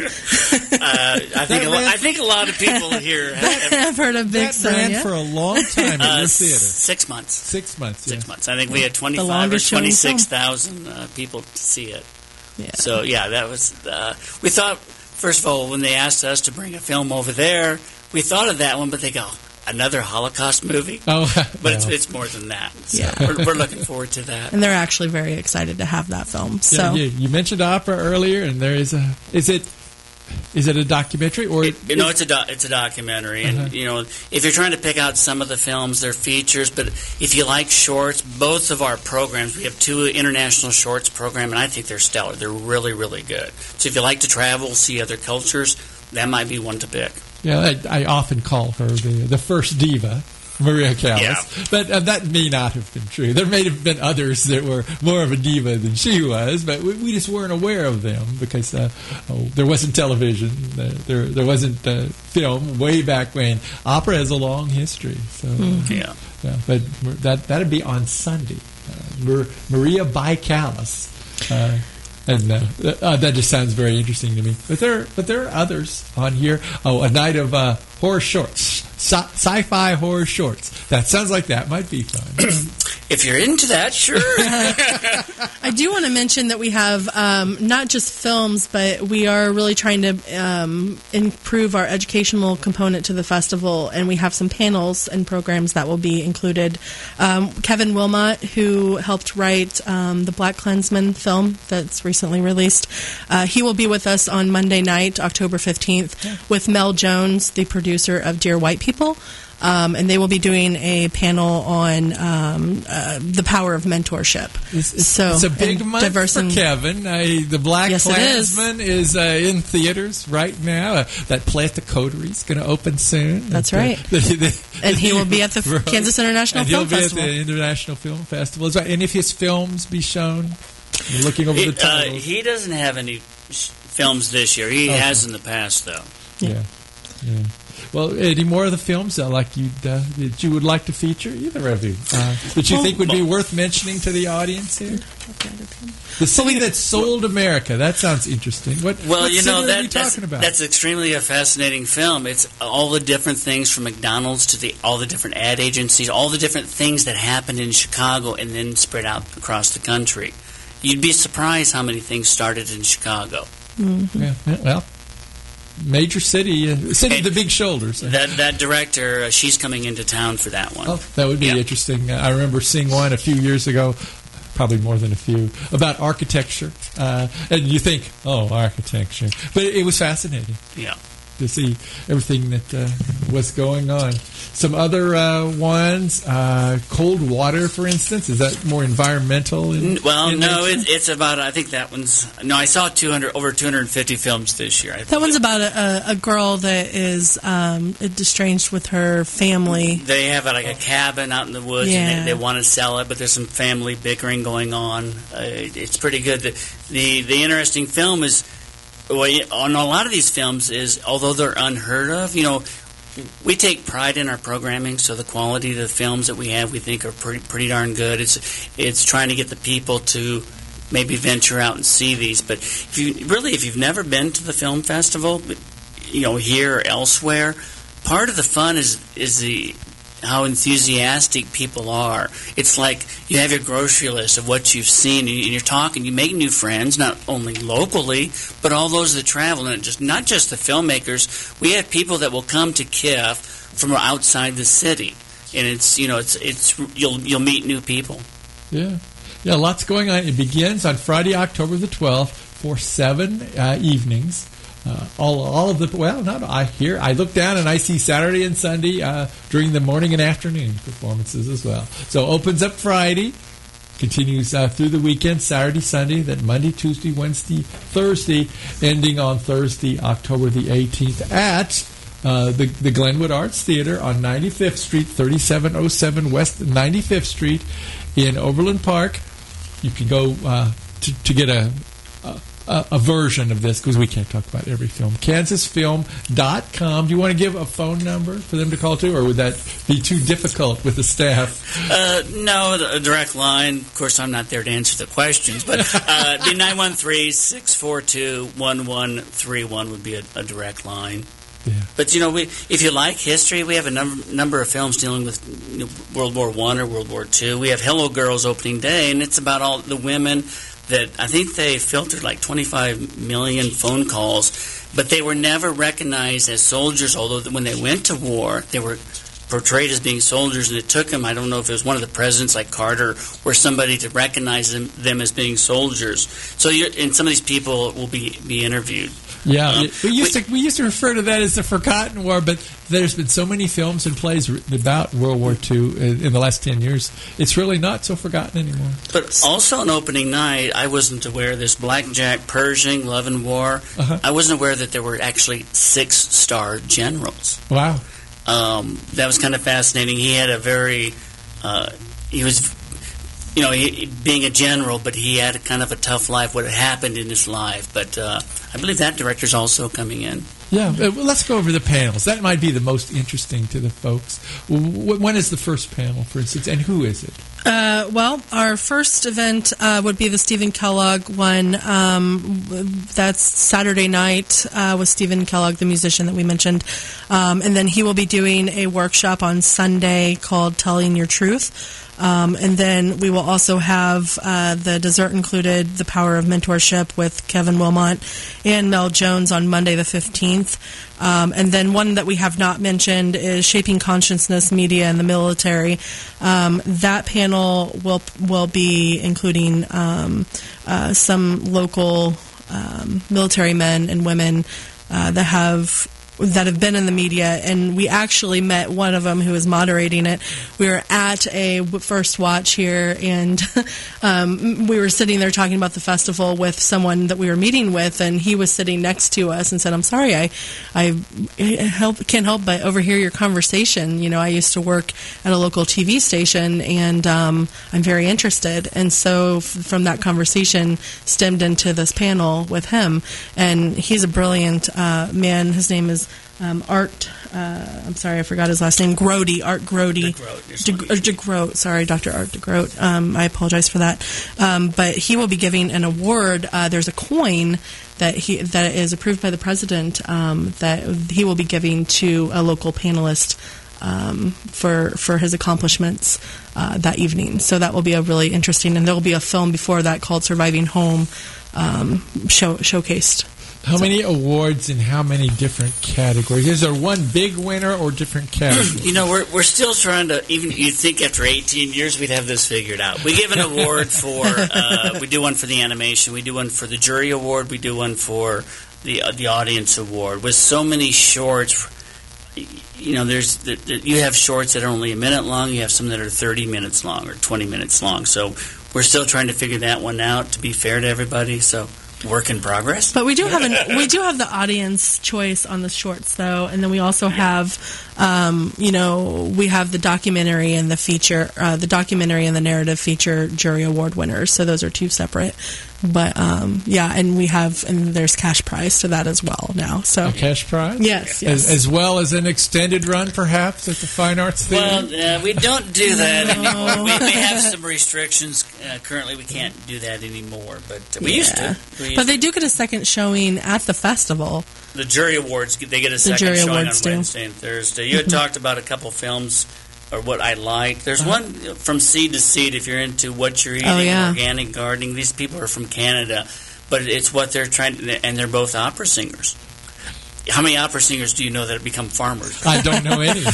uh, I, think a lo- I think a lot of people here have, have heard of Big that Sonia. Ran for a long time at uh, your theater. Six months. Six months, Six yeah. months. I think we had twenty-five or twenty-six thousand uh, people to see it. Yeah. So, yeah, that was... Uh, we thought, first of all, when they asked us to bring a film over there, we thought of that one, but they go, another Holocaust movie? Oh, but well. it's it's more than that. So Yeah. we're, we're looking forward to that. And they're actually very excited to have that film. So Yeah, you, you mentioned opera earlier, and there is a... Is it... Is it a documentary or It, you know, it's a do- it's a documentary, and Uh-huh. you know, if you're trying to pick out some of the films, they're features. But if you like shorts, both of our programs, we have two international shorts program, and I think they're stellar. They're really, really good. So if you like to travel, see other cultures, that might be one to pick. Yeah, I, I often call her the the first diva, Maria Callas. Yeah. But uh, that may not have been true. There may have been others that were more of a diva than she was, but we, we just weren't aware of them because uh, oh, there wasn't television, uh, there there wasn't uh, film way back when. Opera has a long history, so Mm-hmm. Yeah. yeah. But that that'd be on Sunday. Uh, Mar- Maria by Callas. Uh, And uh, uh, that just sounds very interesting to me. But there, but there are others on here. Oh, a night of uh, horror shorts, Sci- sci-fi horror shorts. That sounds like that might be fun. If you're into that, sure. I do want to mention that we have um, not just films, but we are really trying to um, improve our educational component to the festival, and we have some panels and programs that will be included. Um, Kevin Wilmot, who helped write um, the Black Klansman film that's recently released, uh, he will be with us on Monday night, October fifteenth, with Mel Jones, the producer of Dear White People. um, and they will be doing a panel on um, uh, the power of mentorship. It's, it's, so it's a big and month diverse for and- Kevin. Uh, the Black Yes, it is. Klansman is, is uh, in theaters right now. Uh, that play at the Coterie is going to open soon. That's At, uh, right. the- the- And he will be at the Right. Kansas International and Film he'll be Festival. at the International Film Festival. That's right. And if his films be shown, you're looking over He, the uh, titles. he doesn't have any sh- films this year. He Okay. has in the past, though. Yeah. yeah. Well, any more of the films uh, like you'd, uh, that you would like to feature? Either of you uh, that you think would be worth mentioning to the audience here? The city that sold America. That sounds interesting. What? Well, what you city know are that we that's, talking about? that's extremely a fascinating film. It's all the different things from McDonald's to the all the different ad agencies, all the different things that happened in Chicago and then spread out across the country. You'd be surprised how many things started in Chicago. Mm-hmm. Yeah, yeah, well, major city, uh, city And of the big shoulders. That that director, uh, she's coming into town for that one. Oh, that would be Yeah. interesting. Uh, I remember seeing one a few years ago, probably more than a few, about architecture. Uh, and you think, oh, architecture. But it was fascinating Yeah. to see everything that uh, was going on. Some other uh, ones, uh, cold water, for instance, is that more environmental? In, N- Well, in no, nature? it, it's about. I think that one's. No, I saw two hundred over two hundred fifty films this year. I That think. one's about a, a, a girl that is um, estranged with her family. They have uh, like a cabin out in the woods, Yeah. and they, they want to sell it, but there's some family bickering going on. Uh, it- it's pretty good. The, the the interesting film is, well, yeah, on a lot of these films is, although they're unheard of, you know, we take pride in our programming, so the quality of the films that we have, we think are pretty pretty darn good. It's it's trying to get the people to maybe venture out and see these. But if you really, if you've never been to the film festival, but, you know, here or elsewhere, part of the fun is is the how enthusiastic people are. It's like you have your grocery list of what you've seen, and you're talking. You make new friends, not only locally, but all those that travel, and just not just the filmmakers. We have people that will come to K I F from outside the city, and it's you know it's it's you'll you'll meet new people. Yeah. Yeah, lots going on. It begins on Friday, October the twelfth for seven uh, evenings. Uh, all, all of the well, not I here. I look down and I see Saturday and Sunday uh, during the morning and afternoon performances as well. So opens up Friday, continues uh, through the weekend, Saturday, Sunday, then Monday, Tuesday, Wednesday, Thursday, ending on Thursday, October the eighteenth at uh, the the Glenwood Arts Theater on ninety-fifth Street, thirty-seven oh seven West ninety-fifth Street in Overland Park. You can go uh, to, to get a. A, a version of this, because we can't talk about every film. kansas film dot com. Do you want to give a phone number for them to call to, or would that be too difficult with the staff? Uh, no, a direct line. Of course, I'm not there to answer the questions, but uh, the nine one three, six four two, one one three one would be a, a direct line. Yeah. But, you know, we, if you like history, we have a number, number of films dealing with you know, World War One or World War Two. We have Hello Girls opening day, and it's about all the women that I think they filtered like twenty-five million phone calls, but they were never recognized as soldiers, although when they went to war, they were portrayed as being soldiers, and it took them, I don't know if it was one of the presidents like Carter or somebody to recognize them, them as being soldiers. So you're, and some of these people will be, be interviewed. Yeah, Um, we used we- to we used to refer to that as the forgotten war, but there's been so many films and plays written about World War Two in, in the last ten years. It's really not so forgotten anymore. But also on opening night, I wasn't aware of this. Blackjack Pershing, Love and War. Uh-huh. I wasn't aware that there were actually six-star generals. Wow. Um, that was kind of fascinating. He had a very, uh, he was, you know, he, being a general, but he had a kind of a tough life, what had happened in his life. But uh, I believe that director's also coming in. Yeah, uh, well, let's go over the panels. That might be the most interesting to the folks. W- when is the first panel, for instance, and who is it? Uh, well, our first event uh, would be the Stephen Kellogg one. Um, that's Saturday night uh, with Stephen Kellogg, the musician that we mentioned. Um, and then he will be doing a workshop on Sunday called Telling Your Truth. Um, and then we will also have uh, the dessert included, The Power of Mentorship with Kevin Wilmot and Mel Jones on Monday the fifteenth. Um, and then one that we have not mentioned is Shaping Consciousness, Media, and the Military. Um, that panel will will be including um, uh, some local um, military men and women uh, that have that have been in the media, and we actually met one of them who was moderating it. We were at a First Watch here, and um, we were sitting there talking about the festival with someone that we were meeting with, and he was sitting next to us and said, "I'm sorry, I I help, can't help but overhear your conversation. You know, I used to work at a local T V station, and um, I'm very interested." And so f- from that conversation stemmed into this panel with him, and he's a brilliant uh, man. His name is Um, Art, uh, I'm sorry, I forgot his last name. Grody, Art Grody. De, De Groot, sorry, Doctor Art De Groot. Um, I apologize for that. Um, but he will be giving an award. Uh, there's a coin that he that is approved by the president um, that he will be giving to a local panelist um, for for his accomplishments uh, that evening. So that will be a really interesting, and there will be a film before that called Surviving Home um, show, showcased. How many awards in how many different categories? Is there one big winner or different categories? You know, we're we're still trying to, even you'd think after eighteen years we'd have this figured out. We give an award for, uh, we do one for the animation, we do one for the jury award, we do one for the uh, the audience award. With so many shorts, you know, there's the, the, you have shorts that are only a minute long, you have some that are thirty minutes long or twenty minutes long. So we're still trying to figure that one out to be fair to everybody, so... Work in progress. But we do have an, we do have the audience choice on the shorts, though, and then we also have, um, you know, we have the documentary and the feature, uh, the documentary and the narrative feature jury award winners. So those are two separate. But um, yeah, and we have, and there's cash prize to that as well now. So a cash prize, yes, yes, as, as well as an extended run, perhaps at the Fine Arts Theater. Well, uh, we don't do that anymore. We, we have some restrictions. Uh, currently, we can't do that anymore, but uh, we yeah. used to. We used but they to. do get a second showing at the festival. The jury awards, they get a second jury showing on awards do. Wednesday and Thursday. You had talked about a couple films. Or what I like. There's uh-huh. one from Seed to Seed. If you're into what you're eating, oh, yeah. organic gardening. These people are from Canada, but it's what they're trying to, and they're both opera singers. How many opera singers do you know that have become farmers? I don't know any.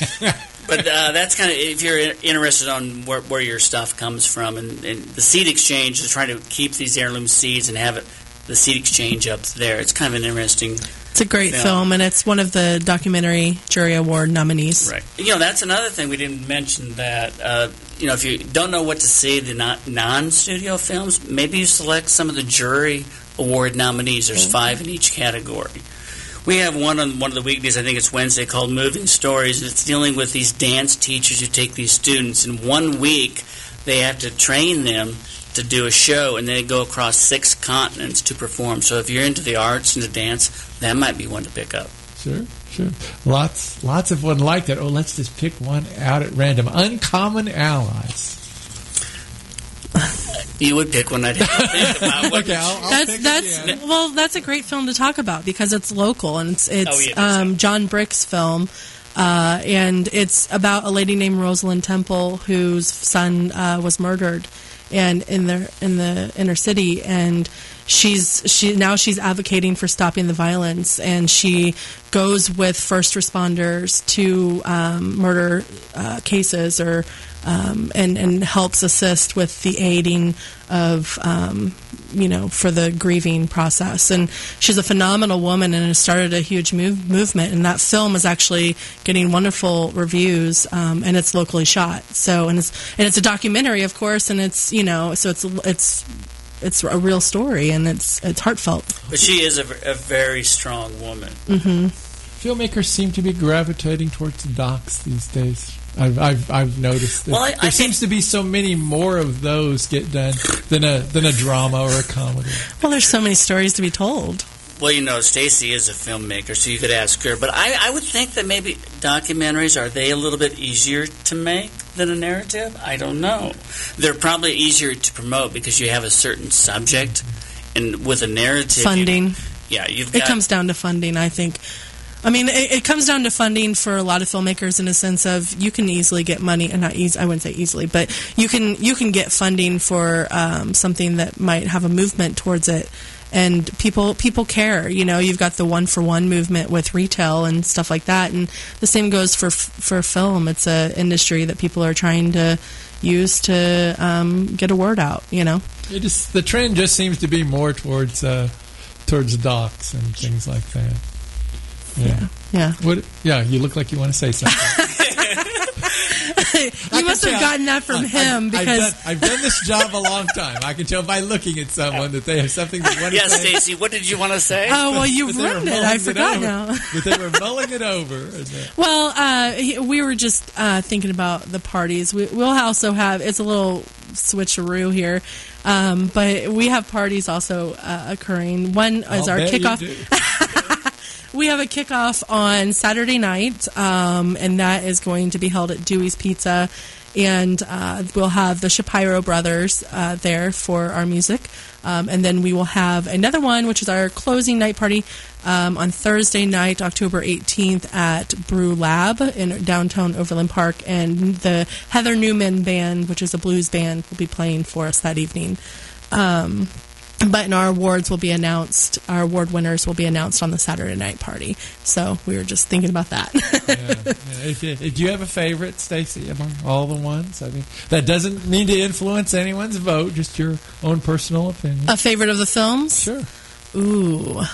But uh, that's kind of, if you're interested on where, where your stuff comes from, and, and the seed exchange is trying to keep these heirloom seeds and have it, the seed exchange up there. It's kind of an interesting. It's a great film. film, and it's one of the documentary jury award nominees. Right. You know, that's another thing we didn't mention. That uh, you know, if you don't know what to see, the not non-studio films, maybe you select some of the jury award nominees. There's mm-hmm. five in each category. We have one on one of the weekdays, I think it's Wednesday, called Moving Stories. It's dealing with these dance teachers who take these students. In one week, they have to train them to do a show, and they go across six continents to perform. So if you're into the arts and the dance, that might be one to pick up. Sure, sure. Lots, lots of one like that. Oh, let's just pick one out at random. Uncommon Allies. You would pick one I'd have to think about. Okay, I'll, I'll that's pick that's it, yeah. well, that's a great film to talk about because it's local and it's it's Oh, yeah, um, John Brick's film, uh, and it's about a lady named Rosalind Temple whose son uh, was murdered, and in the in the inner city, and she's she now she's advocating for stopping the violence, and she goes with first responders to um, murder uh, cases or. Um, and, and helps assist with the aiding of, um, you know, for the grieving process. And she's a phenomenal woman and has started a huge move, movement. And that film is actually getting wonderful reviews, um, and it's locally shot. So, and it's and it's a documentary, of course, and it's, you know, so it's it's it's a real story and it's it's heartfelt. But she is a, a very strong woman. Mm-hmm. Filmmakers seem to be gravitating towards the docs these days. I've I've, I've noticed that well, I, there I seems to be so many more of those get done than a than a drama or a comedy. Well, there's so many stories to be told. Well, you know, Stacy is a filmmaker, so you could ask her. But I, I would think that maybe documentaries, are they a little bit easier to make than a narrative? I don't know. They're probably easier to promote because you have a certain subject, and with a narrative, funding. You, yeah, you've got, it comes down to funding, I think. I mean, it, it comes down to funding for a lot of filmmakers in a sense of you can easily get money, and not easy, I wouldn't say easily, but you can you can get funding for um, something that might have a movement towards it, and people people care. You know, you've got the one for one movement with retail and stuff like that, and the same goes for for film. It's a industry that people are trying to use to um, get a word out. You know, it is, the trend just seems to be more towards uh, towards docs and things like that. Yeah. Yeah. What? Yeah, you look like you want to say something. You must have gotten that from I, him I've, because I've done, I've done this job a long time. I can tell by looking at someone that they have something they want to Yes, say. Stacy, what did you want to say? oh well, you But they were ruined it. mulling I forgot over. now. But they were mulling it over. And, uh, Well, uh, he- we were just uh, thinking about the parties. We, we'll also have, it's a little switcheroo here, um, but we have parties also uh, occurring. One is I'll our bet you kickoff. do. We have a kickoff on Saturday night, um, and that is going to be held at Dewey's Pizza. And uh, we'll have the Shapiro brothers uh, there for our music. Um, and then we will have another one, which is our closing night party um, on Thursday night, October eighteenth at Brew Lab in downtown Overland Park. And the Heather Newman Band, which is a blues band, will be playing for us that evening. Um, but our awards will be announced, our award winners will be announced on the Saturday night party. So we were just thinking about that. yeah, yeah. If you, if you have a favorite, Stacy, among all the ones? I mean, that doesn't mean to influence anyone's vote, just your own personal opinion. A favorite of the films? Sure. Ooh.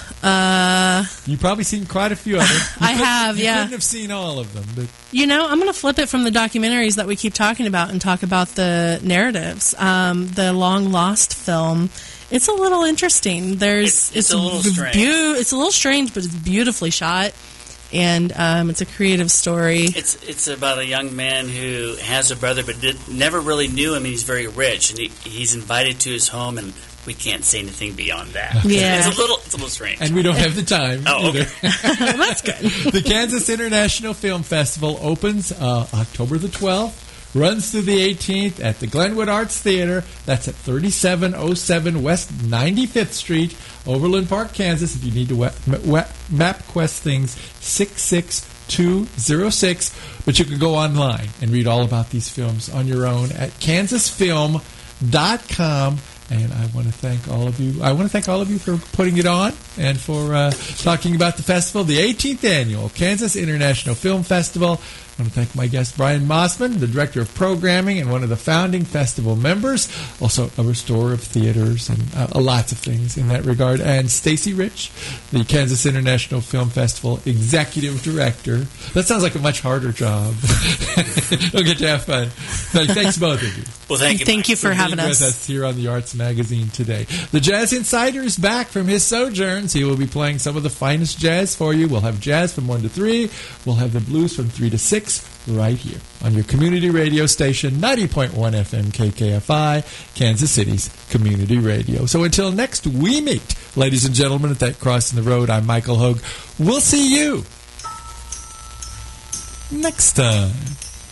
Uh, You've probably seen quite a few of them. You I couldn't- have, you yeah. couldn't have seen all of them, but You know, I'm going to flip it from the documentaries that we keep talking about and talk about the narratives. Um, the Long Lost film, it's a little interesting. There's It's- it's a little strange. beau- it's a little strange, but it's beautifully shot, and um, it's a creative story. It's it's about a young man who has a brother but did, never really knew him. And he's very rich, and he, he's invited to his home, and we can't say anything beyond that. Yeah. It's a little it's a little strange. and we don't have the time Oh, either. okay. That's good. The Kansas International Film Festival opens uh, October the twelfth, runs through the eighteenth at the Glenwood Arts Theater. That's at thirty-seven oh seven West ninety-fifth Street, Overland Park, Kansas. If you need to we- we- MapQuest things, six six two oh six. But you can go online and read all about these films on your own at kansas film dot com. And I want to thank all of you. I want to thank all of you for putting it on and for uh, talking about the festival, the eighteenth annual Kansas International Film Festival. I want to thank my guest, Brian Mossman, the Director of Programming and one of the founding festival members, also a restorer of theaters and uh, lots of things in that regard, and Stacy Rich, the Kansas International Film Festival Executive Director. That sounds like a much harder job. Don't get to have fun. Thanks, both of you. Well, thank you. Thank Mike. you for for having being us. with us here on the Arts Magazine today. The Jazz Insider is back from his sojourns. He will be playing some of the finest jazz for you. We'll have jazz from one to three. We'll have the blues from three to six right here on your community radio station, ninety point one F M K K F I, Kansas City's community radio. So until next we meet, ladies and gentlemen, at that crossing the road, I'm Michael Hogue. We'll see you next time.